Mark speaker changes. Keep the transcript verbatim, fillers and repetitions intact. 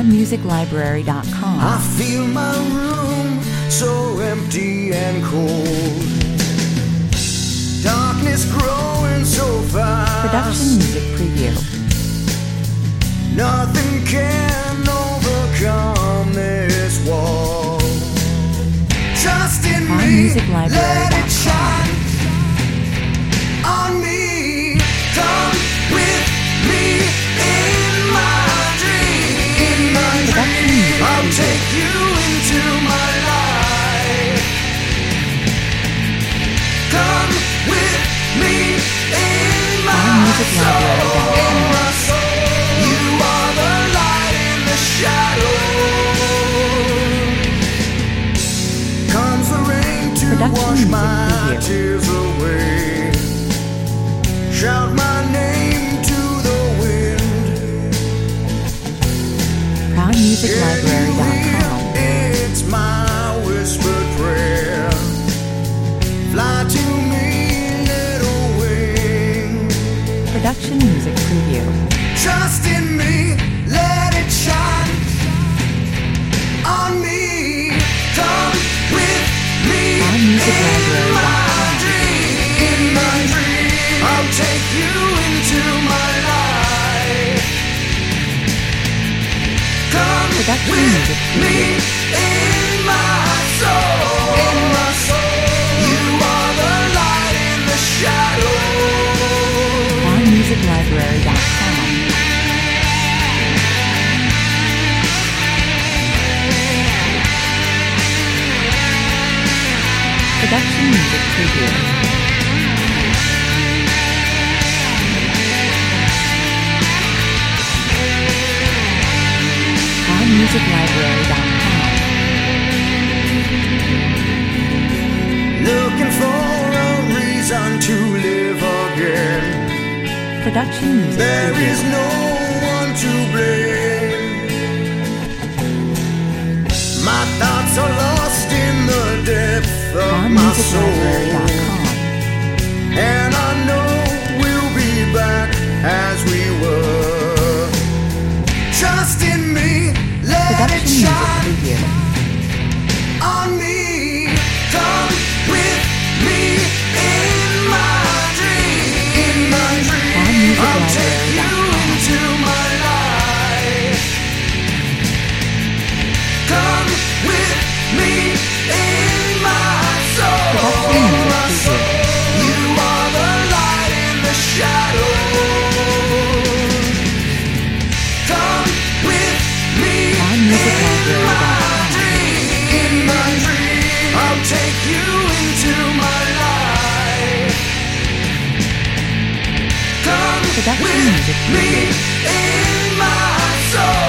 Speaker 1: Crown Music Library dot com.
Speaker 2: I feel my room so empty and cold. Darkness growing so fast.
Speaker 1: Production Music Preview.
Speaker 2: Nothing can overcome this wall. Trust in
Speaker 1: Crown
Speaker 2: me,
Speaker 1: Music Library
Speaker 2: let
Speaker 1: dot
Speaker 2: it shine on me. Come with me in my dream. In my
Speaker 1: Production
Speaker 2: dream,
Speaker 1: Music
Speaker 2: I'll
Speaker 1: Preview.
Speaker 2: take you into my life. Come with me in my
Speaker 1: Crown Music Library dot com.
Speaker 2: soul. In my soul, you are the light in the shadow. Comes the rain to
Speaker 1: Production
Speaker 2: wash
Speaker 1: Music
Speaker 2: my
Speaker 1: Preview.
Speaker 2: tears away. Shout my name to the wind.
Speaker 1: Crown Music Library dot com.
Speaker 2: It's my whispered prayer. Fly to me, little wing.
Speaker 1: Production Music Preview.
Speaker 2: Trust in me, let it shine on me. Come with me
Speaker 1: Crown Music
Speaker 2: in
Speaker 1: Library dot
Speaker 2: my
Speaker 1: com.
Speaker 2: dream. In my dream, I'll take you into my life. Come
Speaker 1: Production
Speaker 2: with
Speaker 1: Music
Speaker 2: me
Speaker 1: Preview.
Speaker 2: in my soul. In my soul, you are the light in the shadow.
Speaker 1: Crown Music Library dot com. Production Music Preview. Crown Music Library dot com.
Speaker 2: Looking for a reason to live again.
Speaker 1: Production Music
Speaker 2: There is
Speaker 1: Preview.
Speaker 2: no one to blame. My thoughts are lost in the depth of
Speaker 1: Crown
Speaker 2: my
Speaker 1: Music Library dot
Speaker 2: soul.
Speaker 1: com.
Speaker 2: And I know we'll be back as we were. Trust in me, let it
Speaker 1: Production Music
Speaker 2: shine
Speaker 1: Preview.
Speaker 2: on me. Come with me in my dream. In my dream,
Speaker 1: Crown Music
Speaker 2: I'll take
Speaker 1: Library
Speaker 2: you
Speaker 1: dot com.
Speaker 2: into my life. Come with me in my soul.
Speaker 1: Production
Speaker 2: In
Speaker 1: Music
Speaker 2: my
Speaker 1: Preview.
Speaker 2: soul, you are the light in the shadow. Come with me
Speaker 1: Crown Music
Speaker 2: in
Speaker 1: Library dot
Speaker 2: my
Speaker 1: com.
Speaker 2: dream. In my dream, I'll take you into my life. Come
Speaker 1: Production
Speaker 2: with
Speaker 1: Music
Speaker 2: me
Speaker 1: Preview.
Speaker 2: in my soul.